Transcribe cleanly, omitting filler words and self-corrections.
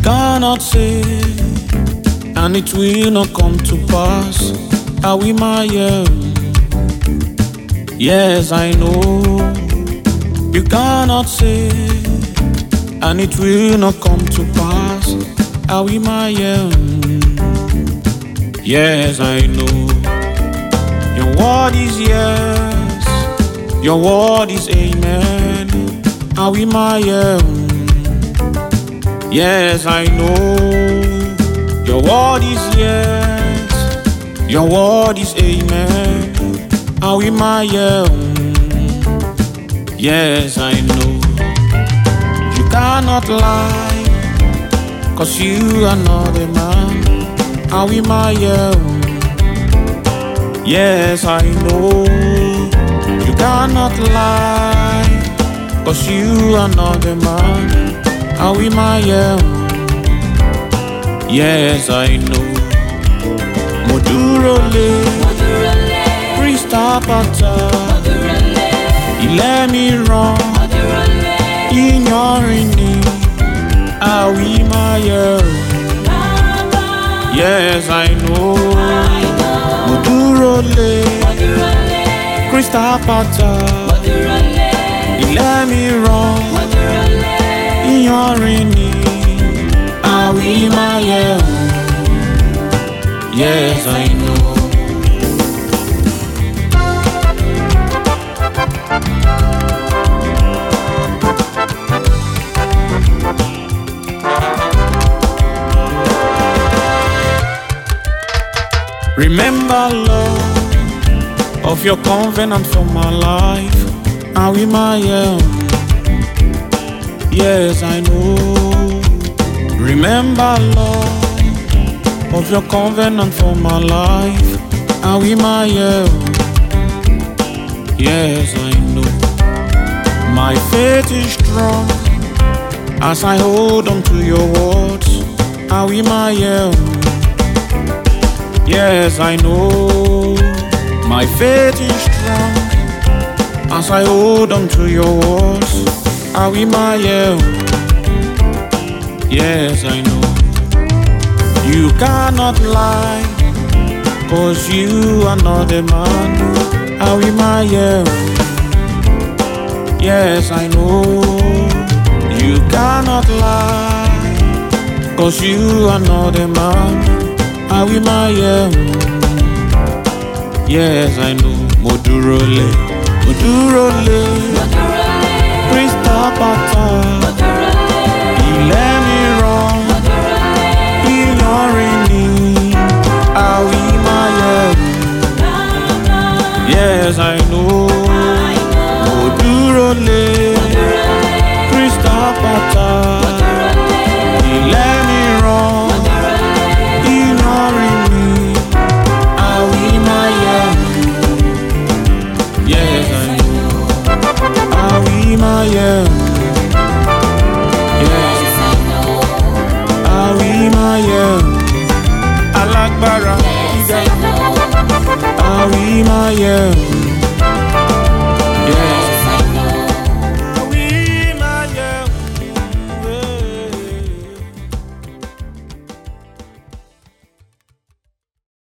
cannot say, and it will not come to pass. Are we my Yes, I know. You cannot say, and it will not come to pass. Are we my Yes, I know. Your word is yes, your word is amen. Are we my Yes, I know. Your word is yes, your word is amen. Are we my Yes, I know. You cannot lie, 'cause you are not a man. Are we my Yes, I know. You cannot lie, 'cause you are not a man. Are we my Yes, I know. Modurole, Krista Pata, Ilé mi ràn, Iyanrin ni. Are we my Yes, I know. Modurole, Krista Pata, Ilé mi ràn, Iyanrin ni. Are we my Yes, I know. Remember, Lord, of your covenant for my life. Are we my Yes, I know. Remember, Lord, of your covenant for my life. Are we my Yes, I know. My faith is strong as I hold on to your words. Are we my Yes, I know. My faith is strong as I hold on to your words. Are we my Yes, I know. You cannot lie, 'cause you are not a man. Are we my Yes, I know. You cannot lie, 'cause you are not a man. Are we my Yes, I know. Modurole, Modurole, Krista Pata, Ilé mi ràn, Iyanrin ni. Are we my Yes, I know. Modurole, Krista Pata, Ilé mi ràn, Iyanrin ni. Are we my Yes, I know. Are we my Yes, I know. Are we my Alágbára, Yes, I know. are we my